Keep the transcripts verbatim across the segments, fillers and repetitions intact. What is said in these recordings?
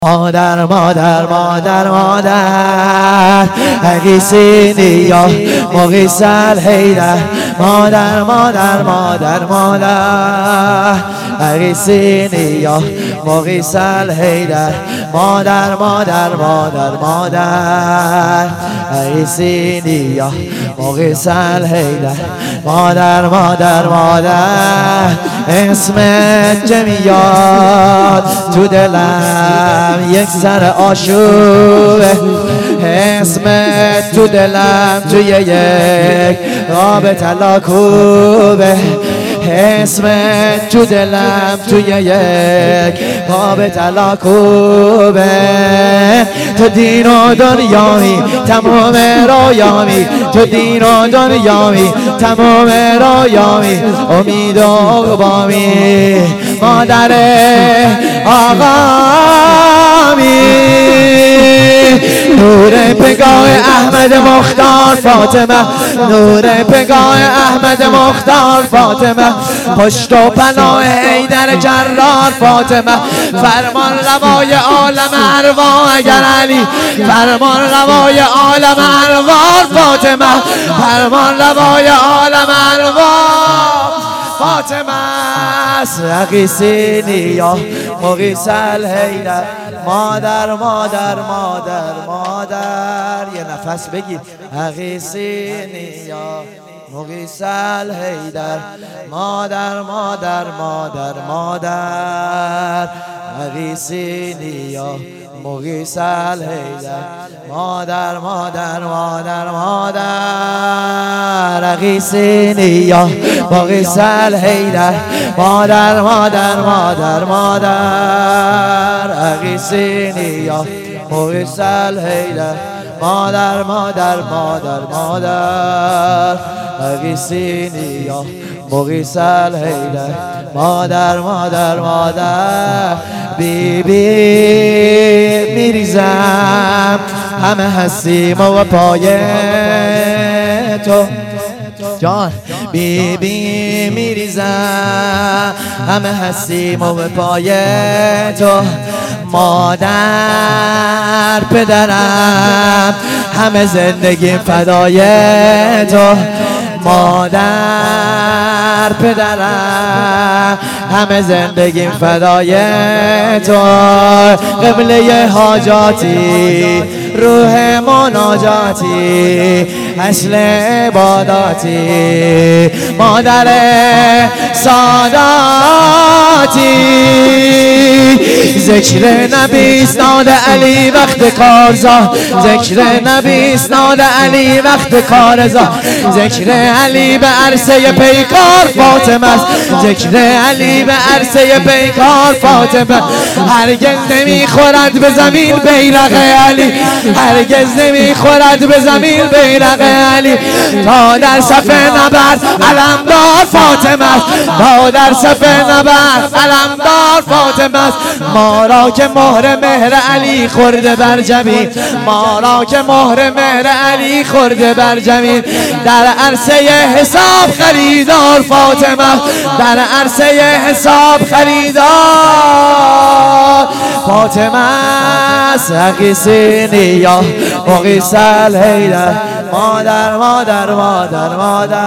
مادر مادر مادر مادر اگیسینی یا مغیسل حیدر مادر مادر مادر مادر اگیسینی یا مغیسل حیدر مادر مادر مادر مادر اگیسینی یا مغیسل حیدر مادر مادر مادر اسمت چه میاد تو دلم یک سر آشوبه اسمت تو دلم توی یک آب طلاکوبه اسمت تو دلم توی یک آب طلاکوبه تو دین و دنیامی تمام رویامی تو دین و دنیامی تمام رویامی امید و عقبامی مادر آقامی نور پگاه احمد مختار فاطمه نور پگاه احمد مختار فاطمه پشت و پناه حیدر جرار فاطمه فرمان روای عالم ارواح اگر علی فرمان روای عالم ارواح فاطمه فرمان روای عالم ارواح فاطمه اگیسینی یا مغیسل حیدر مادر مادر مادر مادر یه نفس بگید اگیسینی یا مغیسل حیدر مادر مادر مادر مادر اگیسینی یا مغیسل حیدر مادر مادر مادر مادر اگیسینی یا مغیسل حیدر مادر مادر مادر مادر اگیسینی یا مغیسل حیدر مادر مادر مادر مادر اگیسینی یا مغیسل حیدر مادر مادر مادر بی بی میریزم همه هستیم و پای تو جان بی بی میریزم همه هستیم و پای تو مادر پدرم همه زندگی فدای تو مادر پدرم همه زندگی فدای تو قبله حاجاتی روح مناجاتی اصل عباداتی مادر ساداتی ذکر نبی اسناد علی وقت کارزا ذکر نبی اسناد علی وقت کارزا ذکر علی به عرصه پیکار فاطمه است ذکر علی به عرصه پیکار فاطمه هرگز نمیخورد به زمین بیرق علی هرگز نمیخورد به زمین بیرق علی تا در صف نبرد علمدار فاطمه است تا در صف نبرد علمدار فاطمه است ما را که مهر مهر علی خورده بر جبین ما را که مهر مهر علی خورده بر جبین در عرصه حساب خریدار فاطمه در عرصه حساب خریدار فاطمه اگیسینی یا مغیسل حیدر مادر مادر مادر مادر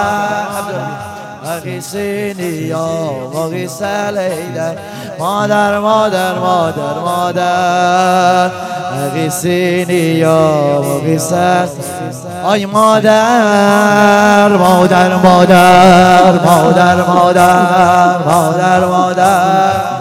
اگیسینی یا مغیسل حیدر مادر مادر مادر مادر اگیسینی یا مغیسل آی مادر مادر مادر مادر مادر مادر مادر